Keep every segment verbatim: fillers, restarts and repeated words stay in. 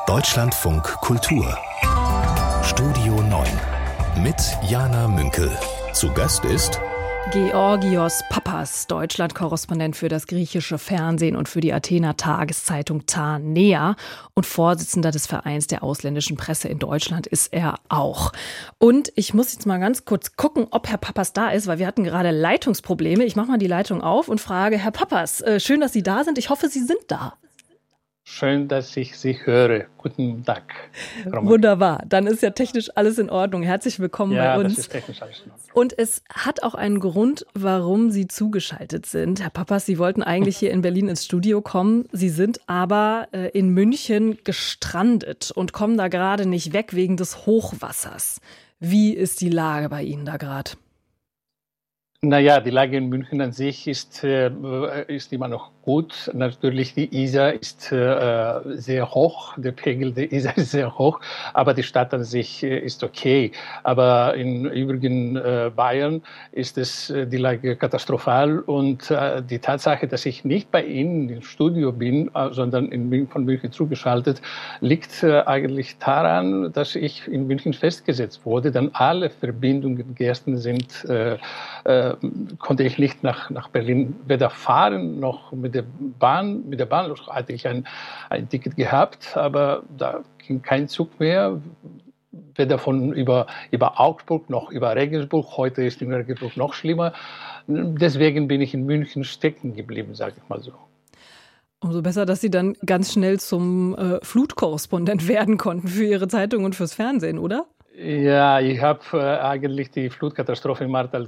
Deutschlandfunk Kultur Studio neun mit Jana Münkel. Zu Gast ist Georgios Papas, Deutschland-Korrespondent für das griechische Fernsehen und für die Athener Tageszeitung Ta Nea und Vorsitzender des Vereins der ausländischen Presse in Deutschland ist er auch. Und ich muss jetzt mal ganz kurz gucken, ob Herr Papas da ist, weil wir hatten gerade Leitungsprobleme. Ich mache mal die Leitung auf und frage, Herr Papas, schön, dass Sie da sind. Ich hoffe, Sie sind da. Schön, dass ich Sie höre. Guten Tag. Wunderbar. Dann ist ja technisch alles in Ordnung. Herzlich willkommen ja, bei uns. Das ist technisch alles in Ordnung. Und es hat auch einen Grund, warum Sie zugeschaltet sind. Herr Papas, Sie wollten eigentlich hier in Berlin ins Studio kommen. Sie sind aber äh, in München gestrandet und kommen da gerade nicht weg wegen des Hochwassers. Wie ist die Lage bei Ihnen da gerade? Naja, die Lage in München an sich ist, äh, ist immer noch gut. Natürlich, die Isar ist äh, sehr hoch, der Pegel der Isar ist sehr hoch, aber die Stadt an sich äh, ist okay. Aber in übrigen äh, Bayern ist es äh, die Lage katastrophal und äh, die Tatsache, dass ich nicht bei Ihnen im Studio bin, äh, sondern in München, von München zugeschaltet, liegt äh, eigentlich daran, dass ich in München festgesetzt wurde, denn alle Verbindungen gestern sind äh, äh, konnte ich nicht nach, nach Berlin weder fahren noch mit der Bahn. Mit der Bahn hatte ich ein, ein Ticket gehabt, aber da ging kein Zug mehr, weder von über, über Augsburg noch über Regensburg. Heute ist in Regensburg noch schlimmer. Deswegen bin ich in München stecken geblieben, sage ich mal so. Umso besser, dass Sie dann ganz schnell zum äh, Flutkorrespondent werden konnten für Ihre Zeitung und fürs Fernsehen, oder? Ja, ich habe äh, eigentlich die Flutkatastrophe im Ahrtal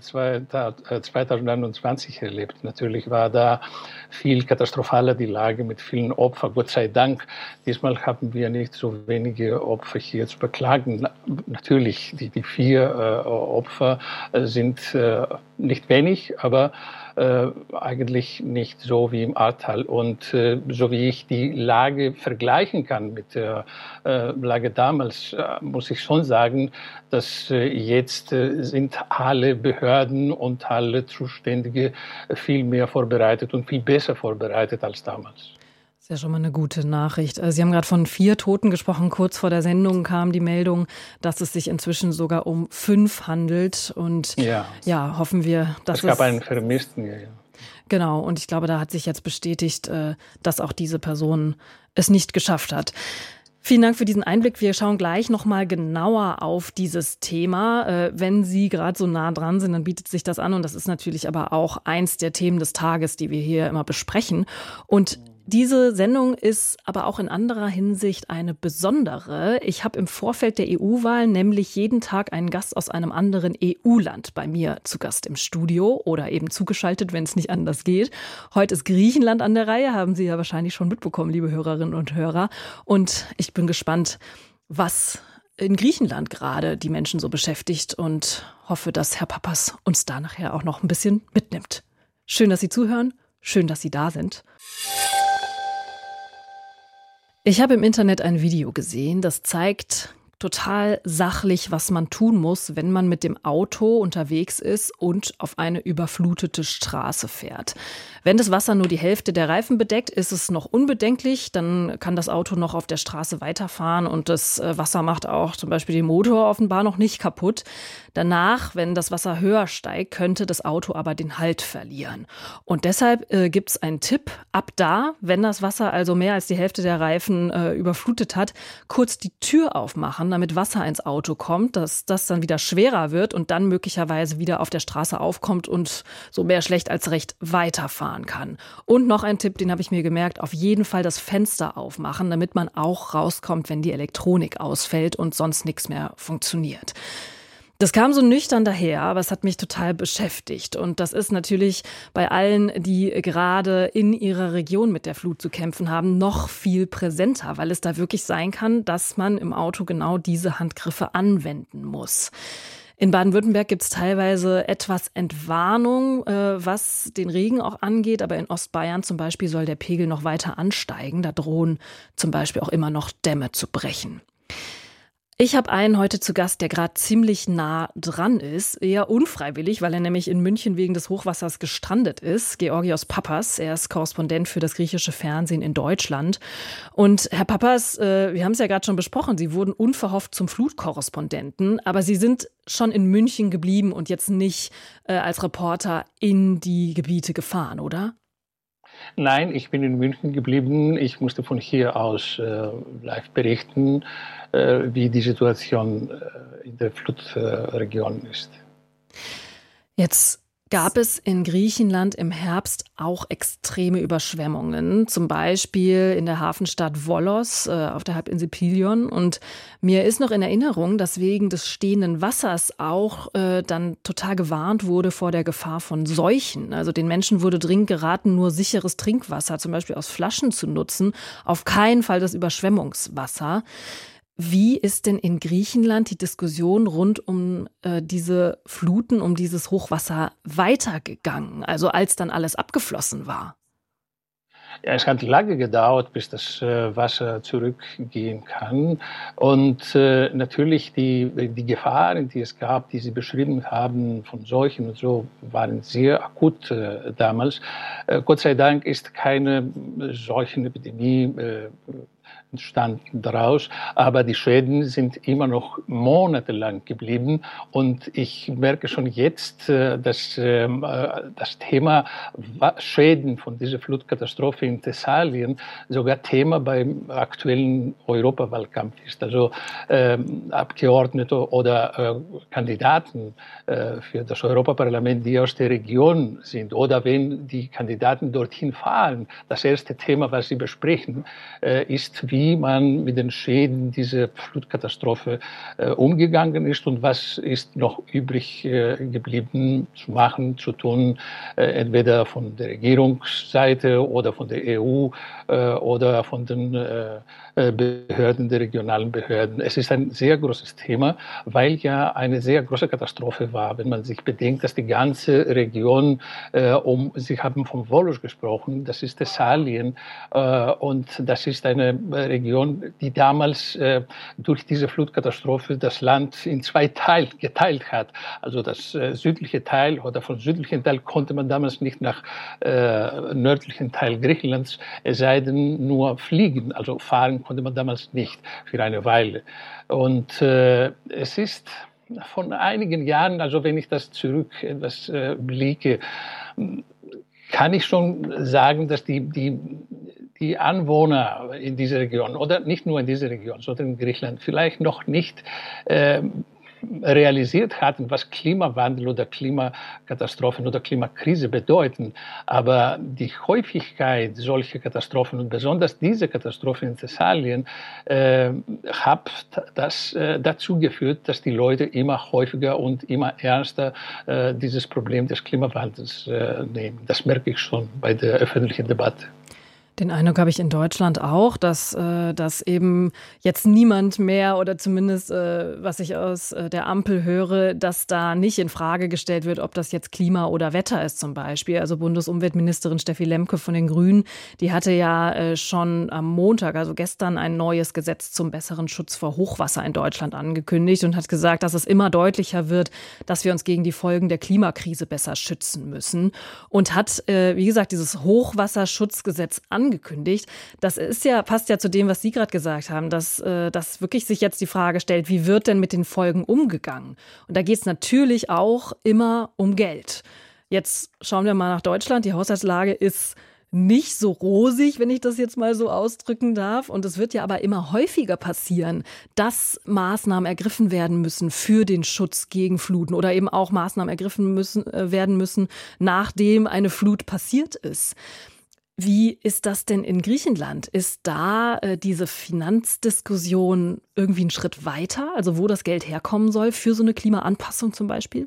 zweitausendeinundzwanzig erlebt. Natürlich war da viel katastrophaler die Lage mit vielen Opfern, Gott sei Dank. Diesmal haben wir nicht so wenige Opfer hier zu beklagen. Natürlich, die, die vier äh, Opfer äh, sind äh, nicht wenig, aber äh, eigentlich nicht so wie im Ahrtal. Und äh, so wie ich die Lage vergleichen kann mit der äh, Lage damals, äh, muss ich schon sagen, dass äh, jetzt äh, sind alle Behörden und alle Zuständige viel mehr vorbereitet und viel besser vorbereitet als damals. Das ist ja schon mal eine gute Nachricht. Sie haben gerade von vier Toten gesprochen. Kurz vor der Sendung kam die Meldung, dass es sich inzwischen sogar um fünf handelt. Und ja, ja hoffen wir, dass es... Es gab einen Vermissten, ja, ja. Genau, und ich glaube, da hat sich jetzt bestätigt, dass auch diese Person es nicht geschafft hat. Vielen Dank für diesen Einblick. Wir schauen gleich noch mal genauer auf dieses Thema. Wenn Sie gerade so nah dran sind, dann bietet sich das an. Und das ist natürlich aber auch eins der Themen des Tages, die wir hier immer besprechen. Und diese Sendung ist aber auch in anderer Hinsicht eine besondere. Ich habe im Vorfeld der E U-Wahl nämlich jeden Tag einen Gast aus einem anderen E U-Land bei mir zu Gast im Studio oder eben zugeschaltet, wenn es nicht anders geht. Heute ist Griechenland an der Reihe, haben Sie ja wahrscheinlich schon mitbekommen, liebe Hörerinnen und Hörer. Und ich bin gespannt, was in Griechenland gerade die Menschen so beschäftigt und hoffe, dass Herr Papas uns da nachher auch noch ein bisschen mitnimmt. Schön, dass Sie zuhören. Schön, dass Sie da sind. Ich habe im Internet ein Video gesehen, das zeigt total sachlich, was man tun muss, wenn man mit dem Auto unterwegs ist und auf eine überflutete Straße fährt. Wenn das Wasser nur die Hälfte der Reifen bedeckt, ist es noch unbedenklich. Dann kann das Auto noch auf der Straße weiterfahren und das Wasser macht auch zum Beispiel den Motor offenbar noch nicht kaputt. Danach, wenn das Wasser höher steigt, könnte das Auto aber den Halt verlieren. Und deshalb äh, gibt es einen Tipp. Ab da, wenn das Wasser also mehr als die Hälfte der Reifen äh, überflutet hat, kurz die Tür aufmachen, damit Wasser ins Auto kommt, dass das dann wieder schwerer wird und dann möglicherweise wieder auf der Straße aufkommt und so mehr schlecht als recht weiterfahren kann. Und noch ein Tipp, den habe ich mir gemerkt, auf jeden Fall das Fenster aufmachen, damit man auch rauskommt, wenn die Elektronik ausfällt und sonst nichts mehr funktioniert. Das kam so nüchtern daher, aber es hat mich total beschäftigt. Und das ist natürlich bei allen, die gerade in ihrer Region mit der Flut zu kämpfen haben, noch viel präsenter, weil es da wirklich sein kann, dass man im Auto genau diese Handgriffe anwenden muss. In Baden-Württemberg gibt es teilweise etwas Entwarnung, äh, was den Regen auch angeht. Aber in Ostbayern zum Beispiel soll der Pegel noch weiter ansteigen. Da drohen zum Beispiel auch immer noch Dämme zu brechen. Ich habe einen heute zu Gast, der gerade ziemlich nah dran ist, eher unfreiwillig, weil er nämlich in München wegen des Hochwassers gestrandet ist. Georgios Papas, er ist Korrespondent für das griechische Fernsehen in Deutschland. Und Herr Papas, äh, wir haben es ja gerade schon besprochen, Sie wurden unverhofft zum Flutkorrespondenten, aber Sie sind schon in München geblieben und jetzt nicht äh, als Reporter in die Gebiete gefahren, oder? Nein, ich bin in München geblieben. Ich musste von hier aus äh, live berichten, äh, wie die Situation äh, in der Flutregion äh, ist. Jetzt gab es in Griechenland im Herbst auch extreme Überschwemmungen, zum Beispiel in der Hafenstadt Volos äh, auf der Halbinsel Pilion. Und mir ist noch in Erinnerung, dass wegen des stehenden Wassers auch äh, dann total gewarnt wurde vor der Gefahr von Seuchen. Also den Menschen wurde dringend geraten, nur sicheres Trinkwasser, zum Beispiel aus Flaschen zu nutzen, auf keinen Fall das Überschwemmungswasser. Wie ist denn in Griechenland die Diskussion rund um äh, diese Fluten, um dieses Hochwasser weitergegangen, also als dann alles abgeflossen war? Ja, es hat lange gedauert, bis das äh, Wasser zurückgehen kann. Und äh, natürlich die, die Gefahren, die es gab, die Sie beschrieben haben, von Seuchen und so, waren sehr akut äh, damals. Äh, Gott sei Dank ist keine Seuchenepidemie äh, entstanden daraus, aber die Schäden sind immer noch monatelang geblieben und ich merke schon jetzt, dass das Thema Schäden von dieser Flutkatastrophe in Thessalien sogar Thema beim aktuellen Europawahlkampf ist. Also äh, Abgeordnete oder äh, Kandidaten äh, für das Europaparlament, die aus der Region sind oder wenn die Kandidaten dorthin fahren, das erste Thema, was sie besprechen, äh, ist, wie wie man mit den Schäden dieser Flutkatastrophe äh, umgegangen ist und was ist noch übrig äh, geblieben zu machen, zu tun, äh, entweder von der Regierungsseite oder von der E U äh, oder von den äh, Behörden, der regionalen Behörden. Es ist ein sehr großes Thema, weil ja eine sehr große Katastrophe war, wenn man sich bedenkt, dass die ganze Region, äh, um, Sie haben von Volos gesprochen, das ist Thessalien äh, und das ist eine Region, die damals äh, durch diese Flutkatastrophe das Land in zwei Teile geteilt hat. Also das äh, südliche Teil oder vom südlichen Teil konnte man damals nicht nach äh, nördlichen Teil Griechenlands, es sei denn nur fliegen, also fahren konnte man damals nicht für eine Weile. Und äh, es ist von einigen Jahren, also wenn ich das zurück etwas äh, blicke, kann ich schon sagen, dass die, die, die Anwohner in dieser Region, oder nicht nur in dieser Region, sondern in Griechenland, vielleicht noch nicht äh, realisiert hatten, was Klimawandel oder Klimakatastrophen oder Klimakrise bedeuten. Aber die Häufigkeit solcher Katastrophen und besonders diese Katastrophe in Thessalien äh, hat das äh, dazu geführt, dass die Leute immer häufiger und immer ernster äh, dieses Problem des Klimawandels äh, nehmen. Das merke ich schon bei der öffentlichen Debatte. Den Eindruck habe ich in Deutschland auch, dass, äh, dass eben jetzt niemand mehr oder zumindest, äh, was ich aus äh, der Ampel höre, dass da nicht in Frage gestellt wird, ob das jetzt Klima oder Wetter ist zum Beispiel. Also Bundesumweltministerin Steffi Lemke von den Grünen, die hatte ja äh, schon am Montag, also gestern, ein neues Gesetz zum besseren Schutz vor Hochwasser in Deutschland angekündigt und hat gesagt, dass es immer deutlicher wird, dass wir uns gegen die Folgen der Klimakrise besser schützen müssen. Und hat, äh, wie gesagt, dieses Hochwasserschutzgesetz angekündigt. angekündigt. Das ist ja, passt ja zu dem, was Sie gerade gesagt haben, dass, äh, dass wirklich sich jetzt die Frage stellt, wie wird denn mit den Folgen umgegangen? Und da geht es natürlich auch immer um Geld. Jetzt schauen wir mal nach Deutschland. Die Haushaltslage ist nicht so rosig, wenn ich das jetzt mal so ausdrücken darf. Und es wird ja aber immer häufiger passieren, dass Maßnahmen ergriffen werden müssen für den Schutz gegen Fluten oder eben auch Maßnahmen ergriffen müssen, äh, werden müssen, nachdem eine Flut passiert ist. Wie ist das denn in Griechenland? Ist da äh, diese Finanzdiskussion irgendwie einen Schritt weiter? Also wo das Geld herkommen soll für so eine Klimaanpassung zum Beispiel?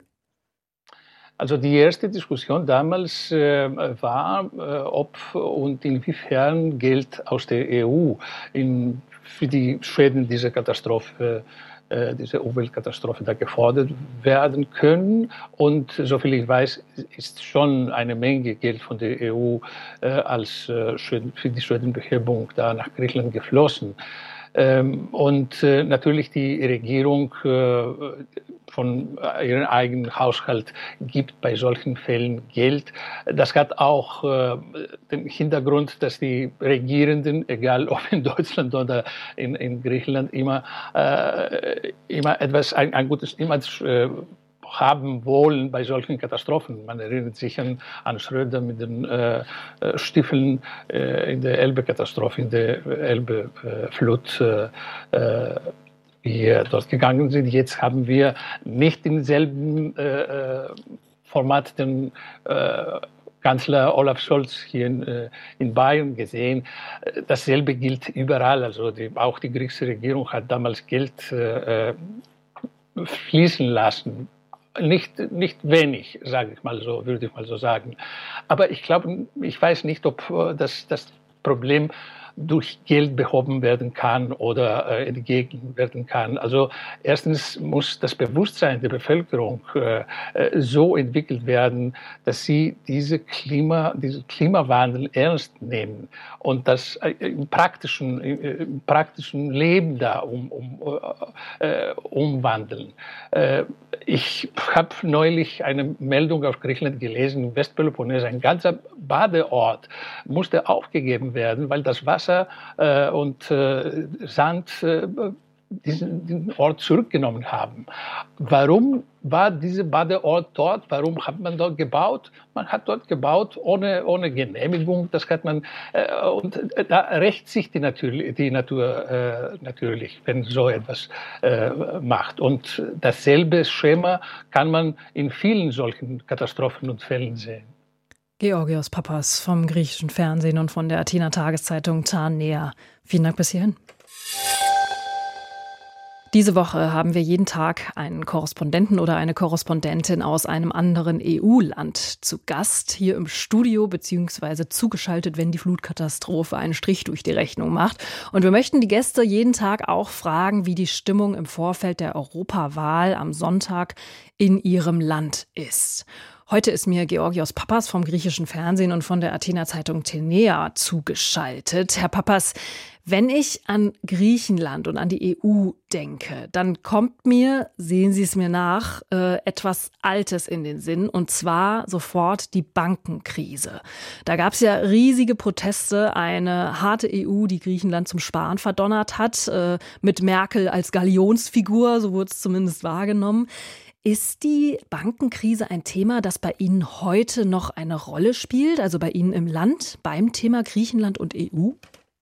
Also die erste Diskussion damals äh, war, äh, ob und inwiefern Geld aus der E U in, für die Schäden dieser Katastrophe diese Umweltkatastrophe da gefordert werden können. Und soviel ich weiß, ist schon eine Menge Geld von der E U äh, als äh, für die Schädenbehebung da nach Griechenland geflossen. Ähm, und äh, natürlich die Regierung äh, von ihrem eigenen Haushalt gibt bei solchen Fällen Geld. Das hat auch äh, den Hintergrund, dass die Regierenden, egal ob in Deutschland oder in, in Griechenland, immer, äh, immer etwas, ein, ein gutes Image äh, haben wollen bei solchen Katastrophen. Man erinnert sich an, an Schröder mit den äh, Stiefeln äh, in der Elbe-Katastrophe, in der Elbe-Flut. Äh, äh, wir dort gegangen sind. Jetzt haben wir nicht im selben äh, Format den äh, Kanzler Olaf Scholz hier in, äh, in Bayern gesehen. Dasselbe gilt überall. Also die, auch die griechische Regierung hat damals Geld äh, fließen lassen. Nicht, nicht wenig, sage ich mal so, würde ich mal so sagen. Aber ich glaube, ich weiß nicht, ob das, das Problem durch Geld behoben werden kann oder äh, entgegen werden kann. Also erstens muss das Bewusstsein der Bevölkerung äh, so entwickelt werden, dass sie diese Klima, diesen Klimawandel ernst nehmen und das äh, im praktischen, im praktischen Leben da um, um, äh, umwandeln. Äh, ich habe neulich eine Meldung aus Griechenland gelesen, im Westpeloponnes, ein ganzer Badeort musste aufgegeben werden, weil das Wasser Äh, und äh, Sand äh, diesen, diesen Ort zurückgenommen haben. Warum war dieser Badeort dort? Warum hat man dort gebaut? Man hat dort gebaut ohne, ohne Genehmigung. Das hat man, äh, und da rächt sich die Natur, die Natur äh, natürlich, wenn so etwas äh, macht. Und dasselbe Schema kann man in vielen solchen Katastrophen und Fällen sehen. Georgios Papas vom griechischen Fernsehen und von der Athener Tageszeitung T A N N E A. Vielen Dank bis hierhin. Diese Woche haben wir jeden Tag einen Korrespondenten oder eine Korrespondentin aus einem anderen E U-Land zu Gast, hier im Studio beziehungsweise zugeschaltet, wenn die Flutkatastrophe einen Strich durch die Rechnung macht. Und wir möchten die Gäste jeden Tag auch fragen, wie die Stimmung im Vorfeld der Europawahl am Sonntag in ihrem Land ist. Heute ist mir Georgios Papas vom griechischen Fernsehen und von der Athener Zeitung T A N N E A zugeschaltet. Herr Papas, wenn ich an Griechenland und an die E U denke, dann kommt mir, sehen Sie es mir nach, äh, etwas Altes in den Sinn, und zwar sofort die Bankenkrise. Da gab es ja riesige Proteste, eine harte E U, die Griechenland zum Sparen verdonnert hat, äh, mit Merkel als Galionsfigur, so wurde es zumindest wahrgenommen. Ist die Bankenkrise ein Thema, das bei Ihnen heute noch eine Rolle spielt, also bei Ihnen im Land, beim Thema Griechenland und E U?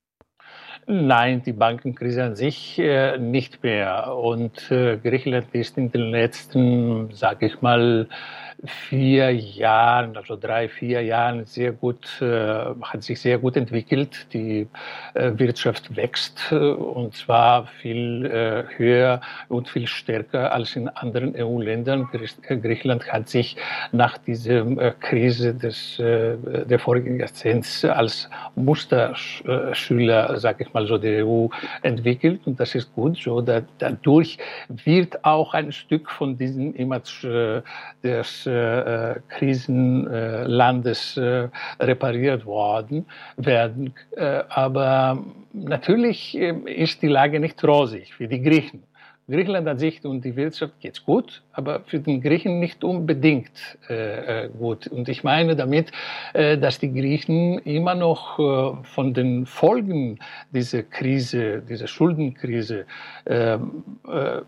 Nein, die Bankenkrise an sich äh, nicht mehr. Und äh, Griechenland ist in den letzten, sage ich mal, vier Jahren, also drei, vier Jahren sehr gut, äh, hat sich sehr gut entwickelt. Die äh, Wirtschaft wächst äh, und zwar viel äh, höher und viel stärker als in anderen E U-Ländern. Griechenland hat sich nach dieser äh, Krise des, äh, der vorigen Jahrzehnts als Musterschüler, sage ich mal so, der E U entwickelt, und das ist gut so. Da, dadurch wird auch ein Stück von diesem Image äh, des Äh, Krisenlandes äh, repariert worden werden. Äh, aber natürlich äh, ist die Lage nicht rosig für die Griechen. Griechenland an sich und die Wirtschaft geht's gut, aber für den Griechen nicht unbedingt äh, gut. Und ich meine damit, äh, dass die Griechen immer noch äh, von den Folgen dieser Krise, dieser Schuldenkrise äh, äh,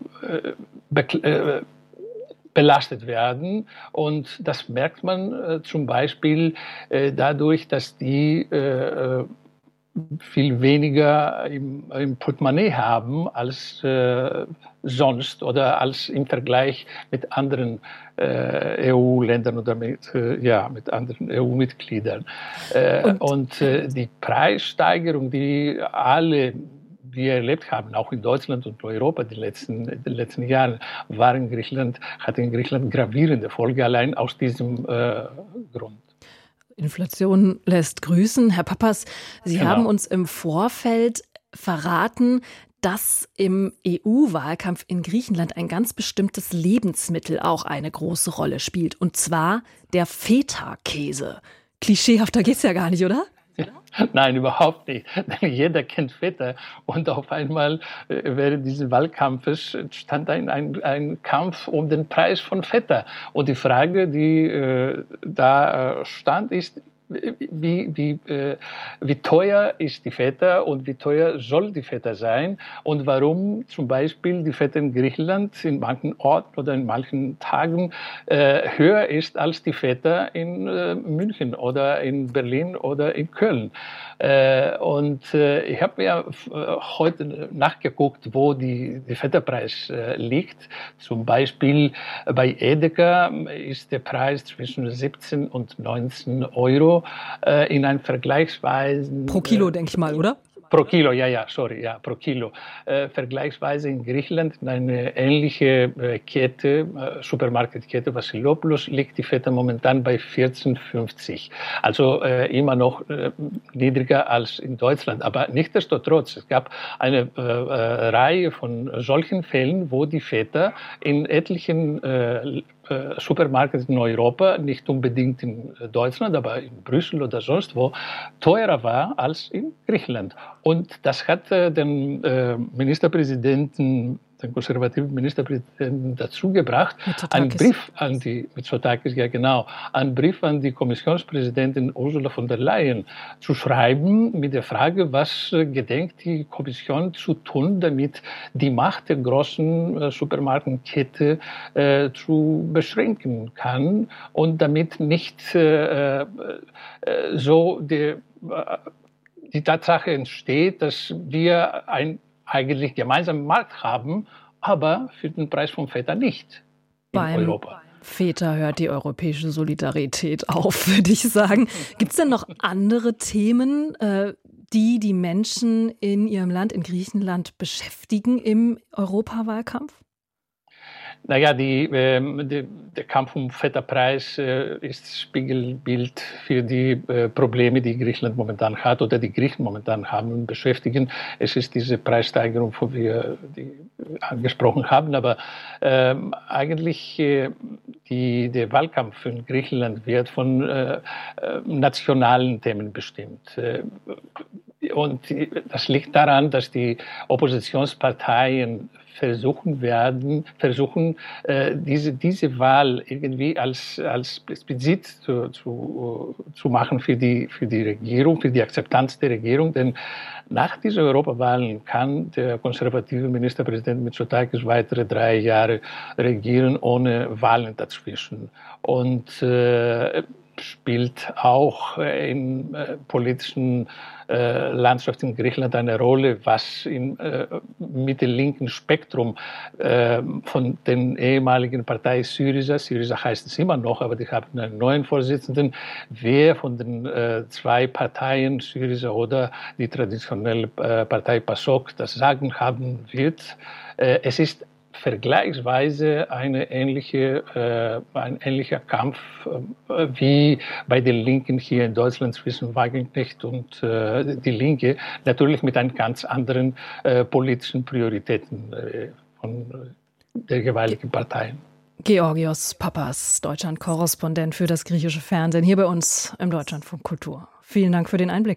äh, belastet werden. Und das merkt man äh, zum Beispiel äh, dadurch, dass die äh, viel weniger im, im Portemonnaie haben als äh, sonst oder als im Vergleich mit anderen äh, E U-Ländern oder mit, äh, ja, mit anderen E U-Mitgliedern. Äh, und und äh, die Preissteigerung, die alle wir erlebt haben, auch in Deutschland und Europa die letzten, in den letzten Jahren, war in Griechenland, hat in Griechenland gravierende Folge allein aus diesem äh, Grund. Inflation lässt grüßen. Herr Papas, Sie genau. haben uns im Vorfeld verraten, dass im E U-Wahlkampf in Griechenland ein ganz bestimmtes Lebensmittel auch eine große Rolle spielt, und zwar der Feta-Käse. Klischeehafter geht's ja gar nicht, oder? Nein, überhaupt nicht. Jeder kennt Feta. Und auf einmal äh, während dieses Wahlkampfes stand ein, ein, ein Kampf um den Preis von Feta. Und die Frage, die äh, da äh, stand, ist, Wie, wie, äh, wie teuer ist die Feta und wie teuer soll die Feta sein und warum zum Beispiel die Feta in Griechenland in manchen Orten oder in manchen Tagen äh, höher ist als die Feta in äh, München oder in Berlin oder in Köln. Äh, und äh, ich habe mir heute nachgeguckt, wo die, die Feta-Preis äh, liegt. Zum Beispiel bei Edeka ist der Preis zwischen siebzehn und neunzehn Euro. In einem vergleichsweise... Pro Kilo, denke ich mal, oder? Pro Kilo, ja, ja, sorry, ja, pro Kilo. Äh, vergleichsweise in Griechenland, in eine ähnliche äh, Kette, äh, Supermarketkette Vassilopoulos, liegt die Feta momentan bei vierzehn fünfzig. Also äh, immer noch äh, niedriger als in Deutschland. Aber nichtsdestotrotz, es gab eine äh, äh, Reihe von solchen Fällen, wo die Feta in etlichen äh, Supermarkets in Europa, nicht unbedingt in Deutschland, aber in Brüssel oder sonst wo, teurer war als in Griechenland. Und das hat den Ministerpräsidenten, den konservativen Ministerpräsidenten dazu gebracht, einen Brief an die, Mitsotakis, ja genau, einen Brief an die Kommissionspräsidentin Ursula von der Leyen zu schreiben mit der Frage, was gedenkt die Kommission zu tun, damit die Macht der großen äh, Supermarketkette äh, zu beschränken kann und damit nicht äh, äh, so die, äh, die Tatsache entsteht, dass wir ein eigentlich gemeinsamen Markt haben, aber für den Preis von Feta nicht in Beim Europa. Feta hört die europäische Solidarität auf, würde ich sagen. Gibt es denn noch andere Themen, die die Menschen in ihrem Land, in Griechenland, beschäftigen im Europawahlkampf? Naja, die, äh, die, der Kampf um Feta-Preis äh, ist Spiegelbild für die äh, Probleme, die Griechenland momentan hat oder die Griechen momentan haben und beschäftigen. Es ist diese Preissteigerung, wo wir die angesprochen haben, aber äh, eigentlich äh, die, der Wahlkampf in Griechenland wird von äh, nationalen Themen bestimmt. Äh, und das liegt daran, dass die Oppositionsparteien versuchen werden, versuchen, äh, diese, diese Wahl irgendwie als, als explizit zu, zu, zu machen für die, für die Regierung, für die Akzeptanz der Regierung. Denn nach dieser Europawahl kann der konservative Ministerpräsident Mitsotakis weitere drei Jahre regieren, ohne Wahlen dazwischen. Und äh, spielt auch in äh, politischen äh, Landschaft in Griechenland eine Rolle, was im äh, mittellinken Spektrum äh, von den ehemaligen Partei Syriza, Syriza heißt es immer noch, aber die haben einen neuen Vorsitzenden, wer von den äh, zwei Parteien, Syriza oder die traditionelle äh, Partei PASOK, das Sagen haben wird. Äh, es ist vergleichsweise eine ähnliche, äh, ein ähnlicher Kampf äh, wie bei den Linken hier in Deutschland zwischen Wagenknecht und äh, die Linke, natürlich mit einem ganz anderen äh, politischen Prioritäten äh, von der jeweiligen Parteien. Georgios Papas, Deutschland-Korrespondent für das griechische Fernsehen, hier bei uns im Deutschlandfunk Kultur. Vielen Dank für den Einblick.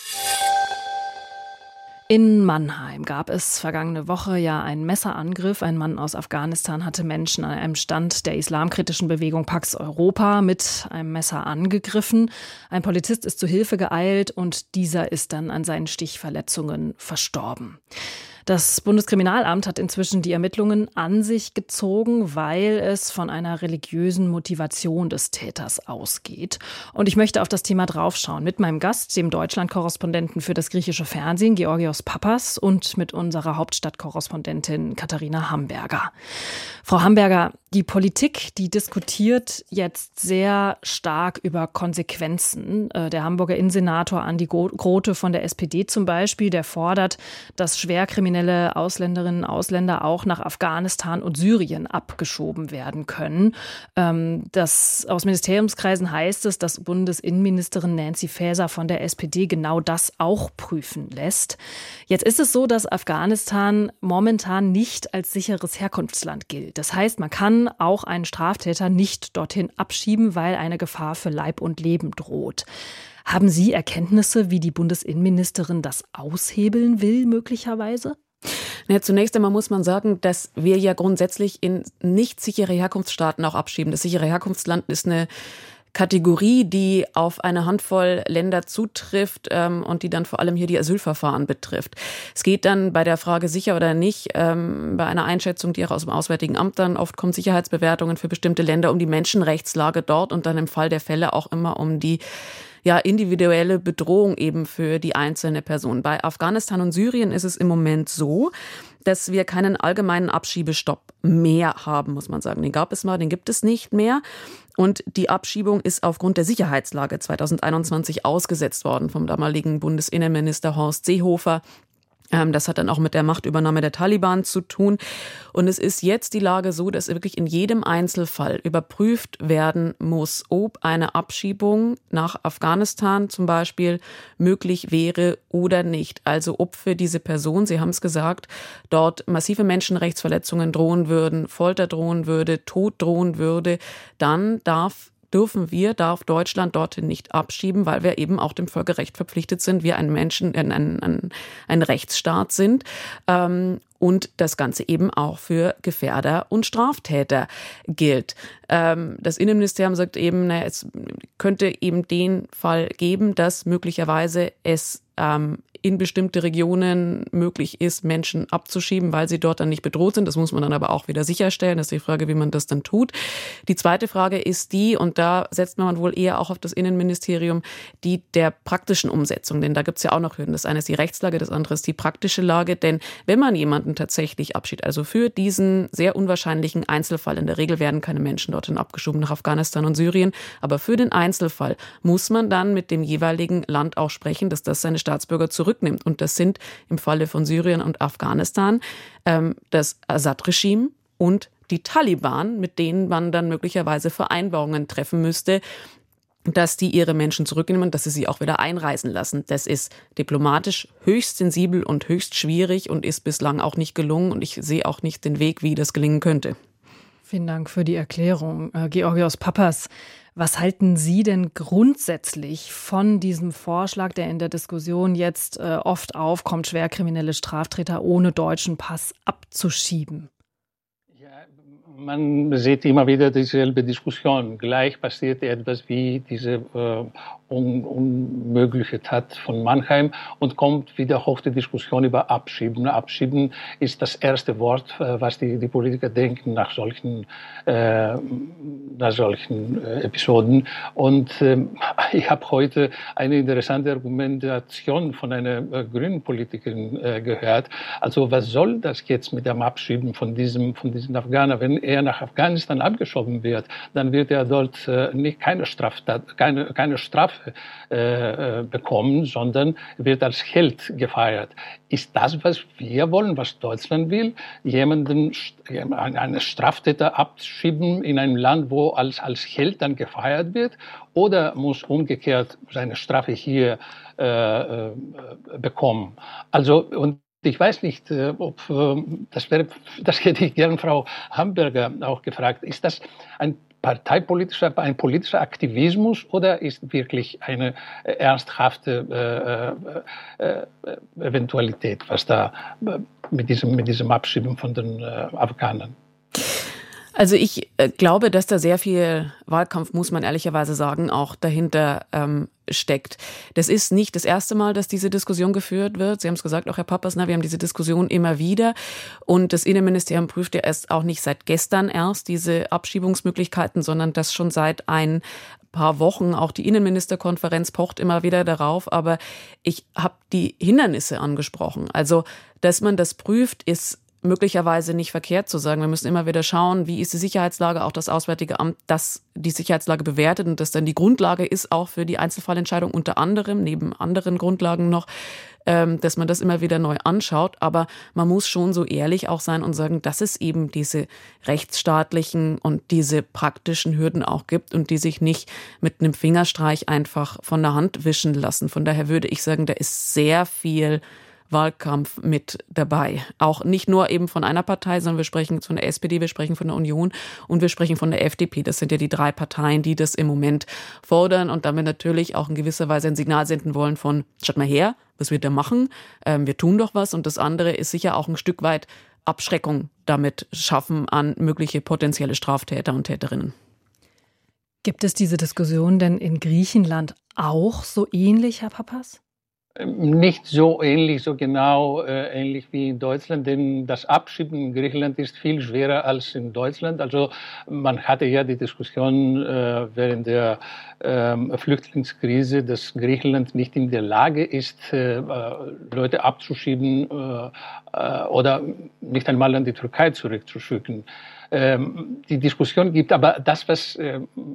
In Mannheim gab es vergangene Woche ja einen Messerangriff. Ein Mann aus Afghanistan hatte Menschen an einem Stand der islamkritischen Bewegung Pax Europa mit einem Messer angegriffen. Ein Polizist ist zu Hilfe geeilt und dieser ist dann an seinen Stichverletzungen verstorben. Das Bundeskriminalamt hat inzwischen die Ermittlungen an sich gezogen, weil es von einer religiösen Motivation des Täters ausgeht. Und ich möchte auf das Thema draufschauen mit meinem Gast, dem Deutschland-Korrespondenten für das griechische Fernsehen, Georgios Papas, und mit unserer Hauptstadtkorrespondentin Katharina Hamberger. Frau Hamberger, die Politik, die diskutiert jetzt sehr stark über Konsequenzen. Der Hamburger Innensenator Andi Grote von der S P D zum Beispiel, der fordert, dass schwerkriminelle Ausländerinnen und Ausländer auch nach Afghanistan und Syrien abgeschoben werden können. Das, aus Ministeriumskreisen heißt es, dass Bundesinnenministerin Nancy Faeser von der S P D genau das auch prüfen lässt. Jetzt ist es so, dass Afghanistan momentan nicht als sicheres Herkunftsland gilt. Das heißt, man kann auch einen Straftäter nicht dorthin abschieben, weil eine Gefahr für Leib und Leben droht. Haben Sie Erkenntnisse, wie die Bundesinnenministerin das aushebeln will, möglicherweise? Ja, zunächst einmal muss man sagen, dass wir ja grundsätzlich in nicht sichere Herkunftsstaaten auch abschieben. Das sichere Herkunftsland ist eine Kategorie, die auf eine Handvoll Länder zutrifft ähm, und die dann vor allem hier die Asylverfahren betrifft. Es geht dann bei der Frage sicher oder nicht, ähm, bei einer Einschätzung, die auch aus dem Auswärtigen Amt dann oft kommt, Sicherheitsbewertungen für bestimmte Länder, um die Menschenrechtslage dort und dann im Fall der Fälle auch immer um die ja, individuelle Bedrohung eben für die einzelne Person. Bei Afghanistan und Syrien ist es im Moment so, dass wir keinen allgemeinen Abschiebestopp mehr haben, muss man sagen. Den gab es mal, den gibt es nicht mehr. Und die Abschiebung ist aufgrund der Sicherheitslage zwanzig einundzwanzig ausgesetzt worden vom damaligen Bundesinnenminister Horst Seehofer. Das hat dann auch mit der Machtübernahme der Taliban zu tun. Und es ist jetzt die Lage so, dass wirklich in jedem Einzelfall überprüft werden muss, ob eine Abschiebung nach Afghanistan zum Beispiel möglich wäre oder nicht. Also ob für diese Person, Sie haben es gesagt, dort massive Menschenrechtsverletzungen drohen würden, Folter drohen würde, Tod drohen würde, dann darf dürfen wir, darf Deutschland dorthin nicht abschieben, weil wir eben auch dem Völkerrecht verpflichtet sind, wir ein Menschen, ein, ein, ein Rechtsstaat sind. Ähm, und das Ganze eben auch für Gefährder und Straftäter gilt. Ähm, das Innenministerium sagt eben, naja, es könnte eben den Fall geben, dass möglicherweise es ähm, in bestimmte Regionen möglich ist, Menschen abzuschieben, weil sie dort dann nicht bedroht sind. Das muss man dann aber auch wieder sicherstellen. Das ist die Frage, wie man das dann tut. Die zweite Frage ist die, und da setzt man wohl eher auch auf das Innenministerium, die der praktischen Umsetzung. Denn da gibt es ja auch noch Hürden. Das eine ist die Rechtslage, das andere ist die praktische Lage. Denn wenn man jemanden tatsächlich abschiebt, also für diesen sehr unwahrscheinlichen Einzelfall, in der Regel werden keine Menschen dorthin abgeschoben nach Afghanistan und Syrien, aber für den Einzelfall muss man dann mit dem jeweiligen Land auch sprechen, dass das seine Staatsbürger zurücknimmt. Und das sind im Falle von Syrien und Afghanistan ähm, das Assad-Regime und die Taliban, mit denen man dann möglicherweise Vereinbarungen treffen müsste, dass die ihre Menschen zurücknehmen und dass sie sie auch wieder einreisen lassen. Das ist diplomatisch höchst sensibel und höchst schwierig und ist bislang auch nicht gelungen. Und ich sehe auch nicht den Weg, wie das gelingen könnte. Vielen Dank für die Erklärung. Äh, Georgios Papas, was halten Sie denn grundsätzlich von diesem Vorschlag, der in der Diskussion jetzt äh, oft aufkommt, schwerkriminelle Straftäter ohne deutschen Pass abzuschieben? Man sieht immer wieder dieselbe Diskussion. Gleich passiert etwas wie diese äh, un unmögliche Tat von Mannheim und kommt wieder hoch die Diskussion über Abschieben. Abschieben ist das erste Wort, äh, was die, die Politiker denken nach solchen, äh, nach solchen äh, Episoden. Und äh, ich habe heute eine interessante Argumentation von einer äh, grünen Politikerin äh, gehört. Also was soll das jetzt mit dem Abschieben von diesem, von diesen Afghaner? Wenn er nach Afghanistan abgeschoben wird, dann wird er dort äh, nicht keine Straftat, keine, keine Strafe äh, bekommen, sondern wird als Held gefeiert. Ist das, was wir wollen, was Deutschland will? Jemanden, einen Straftäter abschieben in einem Land, wo als, als Held dann gefeiert wird? Oder muss umgekehrt seine Strafe hier äh, äh, bekommen? Also, und ich weiß nicht, ob das wäre, das hätte ich gern Frau Hamburger auch gefragt. Ist das ein parteipolitischer, ein politischer Aktivismus oder ist wirklich eine ernsthafte äh, äh, Eventualität, was da mit diesem, mit diesem Abschieben von den äh, Afghanern? Also ich äh, glaube, dass da sehr viel Wahlkampf, muss man ehrlicherweise sagen, auch dahinter ähm, steckt. Das ist nicht das erste Mal, dass diese Diskussion geführt wird. Sie haben es gesagt, auch Herr Papas, wir haben diese Diskussion immer wieder. Und das Innenministerium prüft ja erst auch nicht seit gestern erst diese Abschiebungsmöglichkeiten, sondern das schon seit ein paar Wochen. Auch die Innenministerkonferenz pocht immer wieder darauf. Aber ich habe die Hindernisse angesprochen. Also, dass man das prüft, ist möglicherweise nicht verkehrt zu sagen. Wir müssen immer wieder schauen, wie ist die Sicherheitslage, auch das Auswärtige Amt, das die Sicherheitslage bewertet und das dann die Grundlage ist auch für die Einzelfallentscheidung unter anderem, neben anderen Grundlagen noch, dass man das immer wieder neu anschaut. Aber man muss schon so ehrlich auch sein und sagen, dass es eben diese rechtsstaatlichen und diese praktischen Hürden auch gibt und die sich nicht mit einem Fingerstreich einfach von der Hand wischen lassen. Von daher würde ich sagen, da ist sehr viel Wahlkampf mit dabei. Auch nicht nur eben von einer Partei, sondern wir sprechen von der S P D, wir sprechen von der Union und wir sprechen von der F D P. Das sind ja die drei Parteien, die das im Moment fordern und damit natürlich auch in gewisser Weise ein Signal senden wollen von, schaut mal her, was wir da machen, ähm, wir tun doch was. Und das andere ist sicher auch ein Stück weit Abschreckung damit schaffen an mögliche potenzielle Straftäter und Täterinnen. Gibt es diese Diskussion denn in Griechenland auch so ähnlich, Herr Pappas? Nicht so ähnlich, so genau äh, ähnlich wie in Deutschland, denn das Abschieben in Griechenland ist viel schwerer als in Deutschland. Also man hatte ja die Diskussion äh, während der äh, Flüchtlingskrise, dass Griechenland nicht in der Lage ist, äh, Leute abzuschieben äh, äh, oder nicht einmal an die Türkei zurückzuschicken. Ähm, die Diskussion gibt aber das, was äh,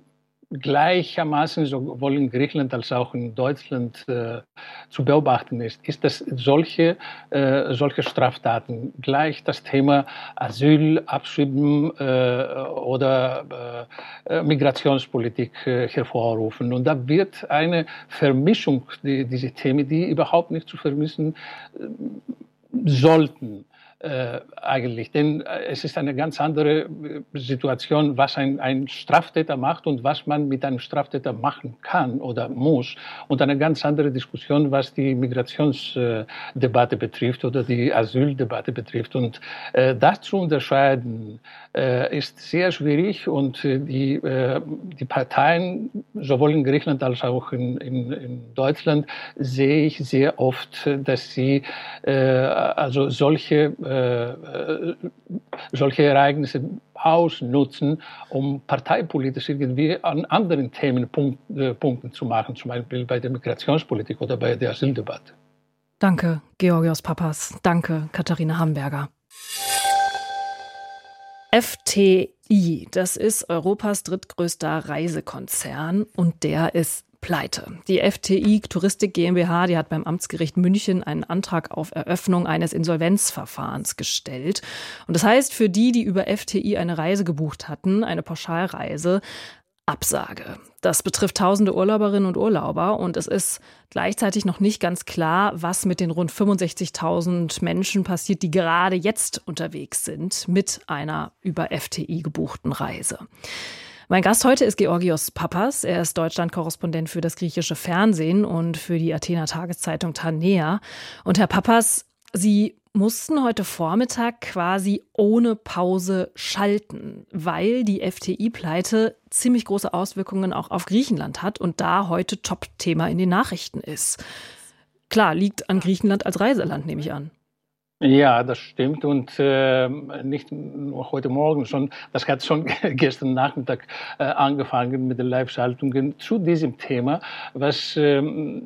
gleichermaßen sowohl in Griechenland als auch in Deutschland äh, zu beobachten ist, ist, dass solche, äh, solche Straftaten gleich das Thema Asyl, Abschieben äh, oder äh, Migrationspolitik äh, hervorrufen. Und da wird eine Vermischung die, dieser Themen, die überhaupt nicht zu vermissen äh, sollten. Äh, eigentlich, denn äh, es ist eine ganz andere äh, Situation, was ein, ein Straftäter macht und was man mit einem Straftäter machen kann oder muss, und eine ganz andere Diskussion, was die Migrationsdebatte äh, betrifft oder die Asyldebatte betrifft. Und äh, das zu unterscheiden äh, ist sehr schwierig, und äh, die, äh, die Parteien, sowohl in Griechenland als auch in, in, in Deutschland, sehe ich sehr oft, dass sie äh, also solche Äh, solche Ereignisse ausnutzen, um parteipolitisch irgendwie an anderen Themen Punkt, äh, Punkten zu machen, zum Beispiel bei der Migrationspolitik oder bei der Asyldebatte. Danke, Georgios Pappas. Danke, Katharina Hamburger. F T I, das ist Europas drittgrößter Reisekonzern und der ist pleite. Die F T I Touristik GmbH, die hat beim Amtsgericht München einen Antrag auf Eröffnung eines Insolvenzverfahrens gestellt. Und das heißt für die, die über F T I eine Reise gebucht hatten, eine Pauschalreise, Absage. Das betrifft tausende Urlauberinnen und Urlauber und es ist gleichzeitig noch nicht ganz klar, was mit den rund fünfundsechzigtausend Menschen passiert, die gerade jetzt unterwegs sind mit einer über F T I gebuchten Reise. Mein Gast heute ist Georgios Pappas. Er ist Deutschland-Korrespondent für das griechische Fernsehen und für die Athener Tageszeitung Ta Nea. Und Herr Pappas, Sie mussten heute Vormittag quasi ohne Pause schalten, weil die F T I-Pleite ziemlich große Auswirkungen auch auf Griechenland hat und da heute Top-Thema in den Nachrichten ist. Klar, liegt an Griechenland als Reiseland, nehme ich an. Ja, das stimmt, und äh, nicht nur heute Morgen, schon, das hat schon gestern Nachmittag äh, angefangen mit den Live-Schaltungen zu diesem Thema, was äh,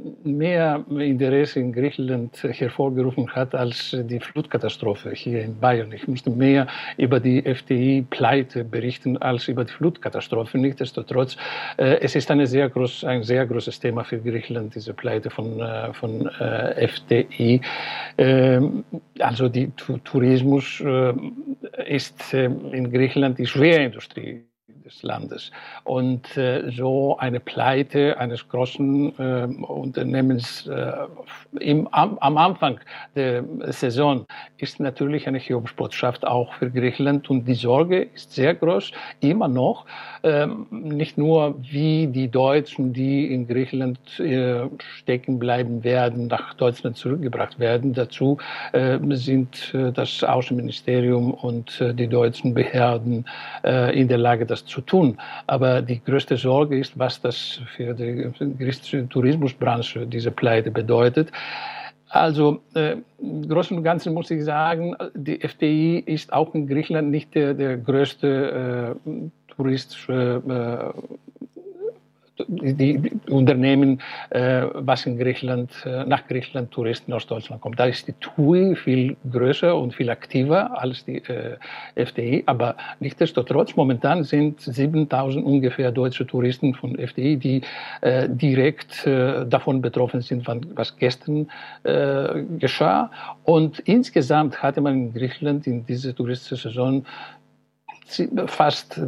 mehr Interesse in Griechenland hervorgerufen hat als die Flutkatastrophe hier in Bayern. Ich musste mehr über die F T I-Pleite berichten als über die Flutkatastrophe. Nichtsdestotrotz, äh, es ist eine sehr groß, ein sehr großes Thema für Griechenland, diese Pleite von, äh, von äh, F T I. Äh, Also die Tourismus äh, ist äh, in Griechenland die Schwerindustrie des Landes. Und äh, so eine Pleite eines großen äh, Unternehmens äh, im, am, am Anfang der Saison ist natürlich eine Hiobsbotschaft auch für Griechenland. Und die Sorge ist sehr groß, immer noch. Ähm, nicht nur, wie die Deutschen, die in Griechenland äh, stecken bleiben werden, nach Deutschland zurückgebracht werden. Dazu äh, sind äh, das Außenministerium und äh, die deutschen Behörden äh, in der Lage, das zu tun. Aber die größte Sorge ist, was das für die griechische Tourismusbranche, diese Pleite, bedeutet. Also äh, im Großen und Ganzen muss ich sagen, die F T I ist auch in Griechenland nicht der, der größte äh, touristische äh, Die, die Unternehmen, äh, was in Griechenland, äh, nach Griechenland Touristen aus Deutschland kommen. Da ist die T U I viel größer und viel aktiver als die äh, F T I, aber nichtsdestotrotz, momentan sind siebentausend ungefähr deutsche Touristen von F T I, die äh, direkt äh, davon betroffen sind, was gestern äh, geschah. Und insgesamt hatte man in Griechenland in dieser touristischen Saison fast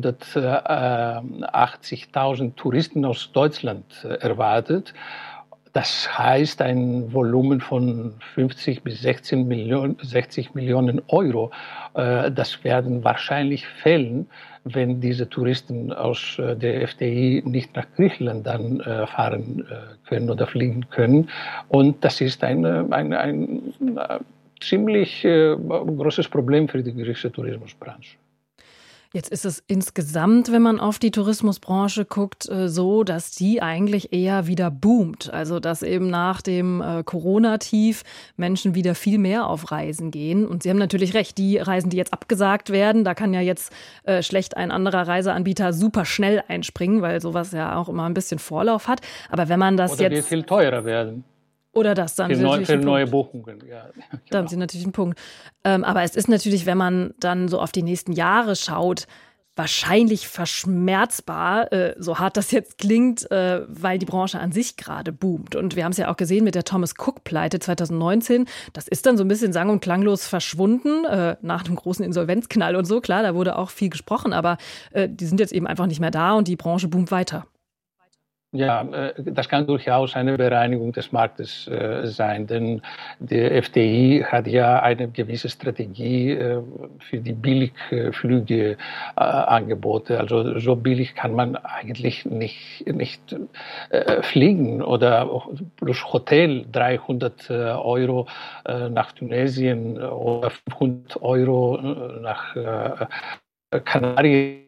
dreihundertachtzigtausend Touristen aus Deutschland erwartet. Das heißt ein Volumen von fünfzig bis sechzig Millionen Euro. Das werden wahrscheinlich fehlen, wenn diese Touristen aus der F D I nicht nach Griechenland dann fahren können oder fliegen können. Und das ist ein, ein, ein, ein ziemlich großes Problem für die griechische Tourismusbranche. Jetzt ist es insgesamt, wenn man auf die Tourismusbranche guckt, so, dass die eigentlich eher wieder boomt. Also dass eben nach dem Corona-Tief Menschen wieder viel mehr auf Reisen gehen. Und Sie haben natürlich recht, die Reisen, die jetzt abgesagt werden, da kann ja jetzt äh, schlecht ein anderer Reiseanbieter super schnell einspringen, weil sowas ja auch immer ein bisschen Vorlauf hat. Aber wenn man das Oder jetzt... wird viel teurer werden. Oder das, dann für, neu, für neue Buchungen. Ja, genau. Da haben Sie natürlich einen Punkt. Ähm, aber es ist natürlich, wenn man dann so auf die nächsten Jahre schaut, wahrscheinlich verschmerzbar, äh, so hart das jetzt klingt, äh, weil die Branche an sich gerade boomt. Und wir haben es ja auch gesehen mit der Thomas Cook-Pleite zwanzig neunzehn. Das ist dann so ein bisschen sang- und klanglos verschwunden, äh, nach dem großen Insolvenzknall und so. Klar, da wurde auch viel gesprochen, aber äh, die sind jetzt eben einfach nicht mehr da und die Branche boomt weiter. Ja, das kann durchaus eine Bereinigung des Marktes äh, sein, denn die F D I hat ja eine gewisse Strategie äh, für die Billigflüge äh, Angebote. Also so billig kann man eigentlich nicht, nicht äh, fliegen oder plus Hotel dreihundert Euro äh, nach Tunesien oder fünfhundert Euro nach äh, Kanarien.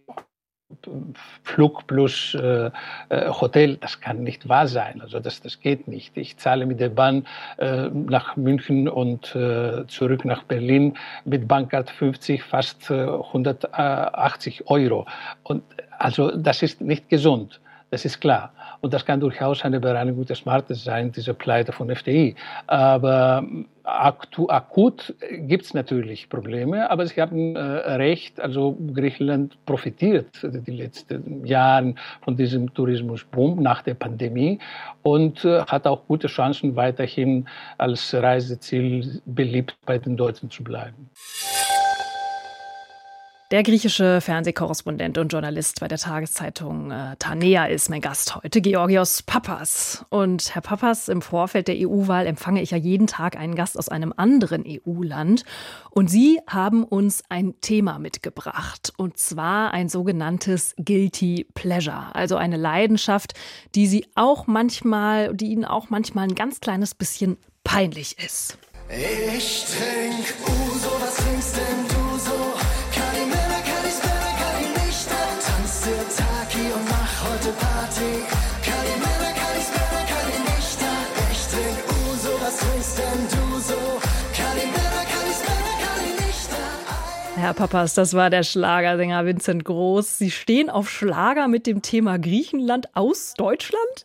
Flug plus äh, Hotel, das kann nicht wahr sein. Also das, das geht nicht. Ich zahle mit der Bahn äh, nach München und äh, zurück nach Berlin mit Bahncard fünfzig, fast äh, hundertachtzig Euro. Und also das ist nicht gesund. Das ist klar. Und das kann durchaus eine Bereinigung des Marktes sein, diese Pleite von F D I. Aber akut gibt es natürlich Probleme, aber Sie haben äh, recht, also Griechenland profitiert die letzten Jahre von diesem Tourismusboom nach der Pandemie und äh, hat auch gute Chancen, weiterhin als Reiseziel beliebt bei den Deutschen zu bleiben. Der griechische Fernsehkorrespondent und Journalist bei der Tageszeitung äh, Tanea ist mein Gast heute, Georgios Papas. Und Herr Papas, im Vorfeld der E U-Wahl empfange ich ja jeden Tag einen Gast aus einem anderen E U-Land. Und Sie haben uns ein Thema mitgebracht, und zwar ein sogenanntes Guilty Pleasure, also eine Leidenschaft, die Sie auch manchmal, die Ihnen auch manchmal ein ganz kleines bisschen peinlich ist. Ich trink Uso, was trinkst denn du so? Heute Party, Kalimera, Kalispera, Kalinichta. Ich trink Uso, was trinkst denn du so? Kalimera, Kalispera, Kalinichta. Herr Papas, das war der Schlagersänger Vincent Groß. Sie stehen auf Schlager mit dem Thema Griechenland aus Deutschland?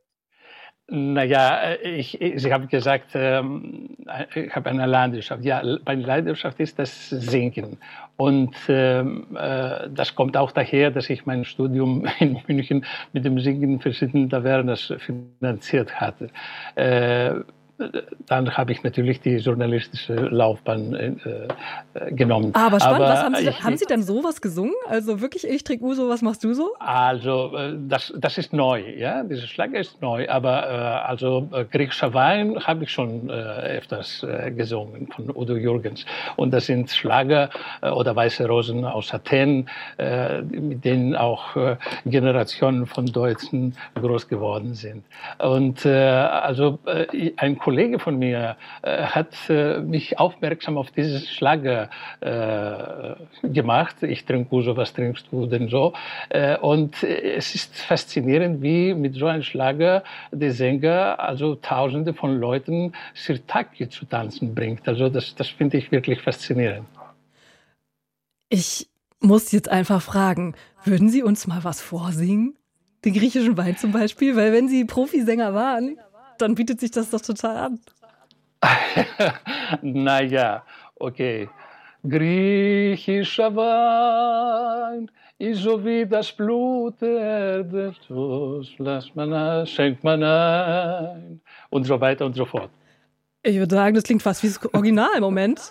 Naja, ich, ich, Sie haben gesagt, ähm, ich habe eine Leidenschaft. Ja, meine Leidenschaft ist das Singen. Und ähm, äh, das kommt auch daher, dass ich mein Studium in München mit dem Singen verschiedenen Tavernas finanziert hatte. Äh, Dann habe ich natürlich die journalistische Laufbahn äh, genommen. Aber spannend, Aber was haben Sie, ich, haben Sie denn sowas gesungen? Also wirklich, ich trinke Uso, was machst du so? Also das, das ist neu, ja, dieser Schlager ist neu, aber äh, also äh, griechischer Wein habe ich schon äh, öfters äh, gesungen von Udo Jürgens. Und das sind Schlager äh, oder Weiße Rosen aus Athen, äh, mit denen auch äh, Generationen von Deutschen groß geworden sind. Und äh, also äh, ein Kollege von mir äh, hat äh, mich aufmerksam auf dieses Schlager äh, gemacht. Ich trinke Uso, was trinkst du denn so? Äh, und äh, es ist faszinierend, wie mit so einem Schlager der Sänger also Tausende von Leuten Sirtaki zu tanzen bringt. Also das, das finde ich wirklich faszinierend. Ich muss jetzt einfach fragen, würden Sie uns mal was vorsingen? Den griechischen Wein zum Beispiel? Weil wenn Sie Profisänger waren, dann bietet sich das doch total an. Naja, okay. Griechischer Wein ist so wie das Blut der Erde, lass man ein, schenkt man ein und so weiter und so fort. Ich würde sagen, das klingt fast wie das Original im Moment.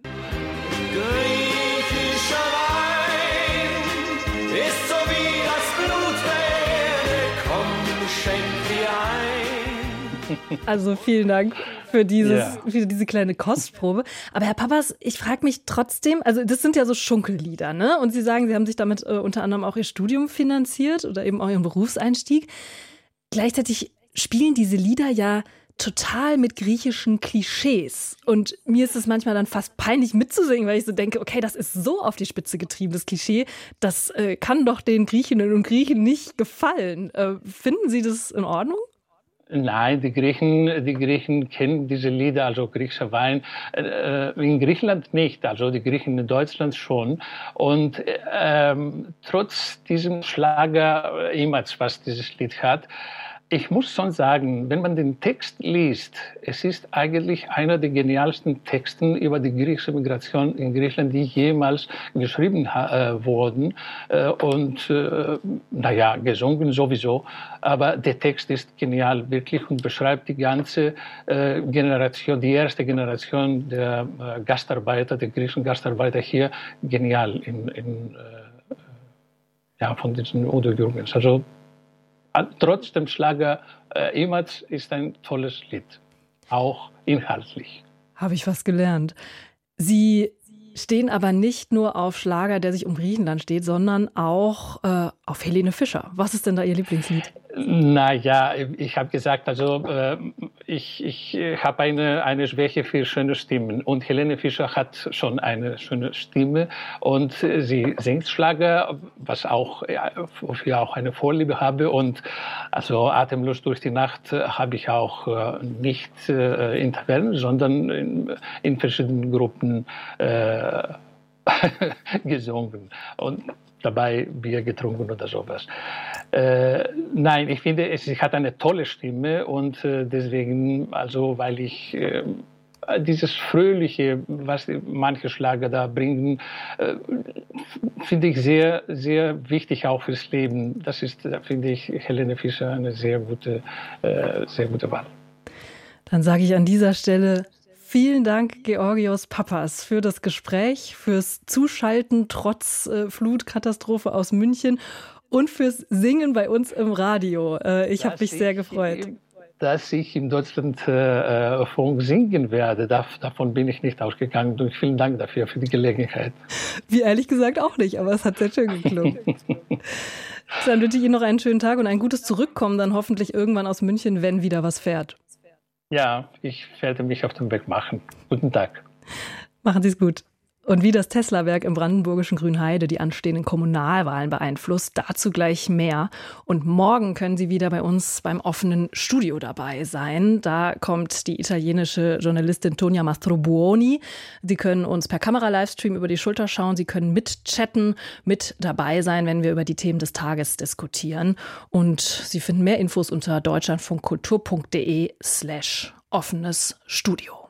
Griechischer Wein ist so wie das Blut der Erde, komm, schenk dir ein. Also vielen Dank für, dieses, Ja. für diese kleine Kostprobe. Aber Herr Pappas, ich frage mich trotzdem, also das sind ja so Schunkellieder, ne? Und Sie sagen, Sie haben sich damit äh, unter anderem auch Ihr Studium finanziert oder eben auch Ihren Berufseinstieg. Gleichzeitig spielen diese Lieder ja total mit griechischen Klischees. Und mir ist es manchmal dann fast peinlich mitzusingen, weil ich so denke, okay, das ist so auf die Spitze getrieben, das Klischee, das äh, kann doch den Griechinnen und Griechen nicht gefallen. Äh, finden Sie das in Ordnung? Nein, die Griechen, die Griechen kennen diese Lieder, also griechischer Wein. Äh, in Griechenland nicht, also die Griechen in Deutschland schon. Und ähm, trotz diesem Schlager-Image, was dieses Lied hat, ich muss schon sagen, wenn man den Text liest, es ist eigentlich einer der genialsten Texte über die griechische Migration in Griechenland, die jemals geschrieben äh, wurden. Äh, und äh, naja, gesungen sowieso. Aber der Text ist genial, wirklich, und beschreibt die ganze äh, Generation, die erste Generation der äh, Gastarbeiter, der griechischen Gastarbeiter hier, genial in, in, äh, ja, von diesen Udo Jürgens. Also, trotz dem Schlager-Image ist ein tolles Lied, auch inhaltlich. Habe ich was gelernt. Sie stehen aber nicht nur auf Schlager, der sich um Griechenland steht, sondern auch äh, auf Helene Fischer. Was ist denn da Ihr Lieblingslied? Naja, ich habe gesagt, also äh, ich, ich habe eine, eine Schwäche für schöne Stimmen. Und Helene Fischer hat schon eine schöne Stimme. Und sie singt Schlager, was auch, ja, wofür ich auch eine Vorliebe habe. Und also Atemlos durch die Nacht habe ich auch äh, nicht äh, in Tavernen, sondern in, in verschiedenen Gruppen äh, gesungen. Und dabei Bier getrunken oder sowas. Äh, nein, ich finde, es, sie hat eine tolle Stimme und äh, deswegen, also weil ich äh, dieses Fröhliche, was manche Schlager da bringen, äh, finde ich sehr, sehr wichtig auch fürs Leben. Das ist, finde ich, Helene Fischer eine sehr gute, äh, sehr gute Wahl. Dann sage ich an dieser Stelle vielen Dank, Georgios Pappas, für das Gespräch, fürs Zuschalten trotz äh, Flutkatastrophe aus München und fürs Singen bei uns im Radio. Äh, ich habe mich sehr gefreut. Dass ich in Deutschland äh, Funk singen werde, da, davon bin ich nicht ausgegangen. Und vielen Dank dafür, für die Gelegenheit. Wie ehrlich gesagt auch nicht, aber es hat sehr schön geklungen. Dann wünsche ich Ihnen noch einen schönen Tag und ein gutes Zurückkommen, dann hoffentlich irgendwann aus München, wenn wieder was fährt. Ja, ich werde mich auf den Weg machen. Guten Tag. Machen Sie es gut. Und wie das Tesla-Werk im brandenburgischen Grünheide die anstehenden Kommunalwahlen beeinflusst, dazu gleich mehr. Und morgen können Sie wieder bei uns beim offenen Studio dabei sein. Da kommt die italienische Journalistin Tonia Mastrobuoni. Sie können uns per Kamera-Livestream über die Schulter schauen. Sie können mitchatten, mit dabei sein, wenn wir über die Themen des Tages diskutieren. Und Sie finden mehr Infos unter deutschlandfunkkultur punkt de slash offenes Studio.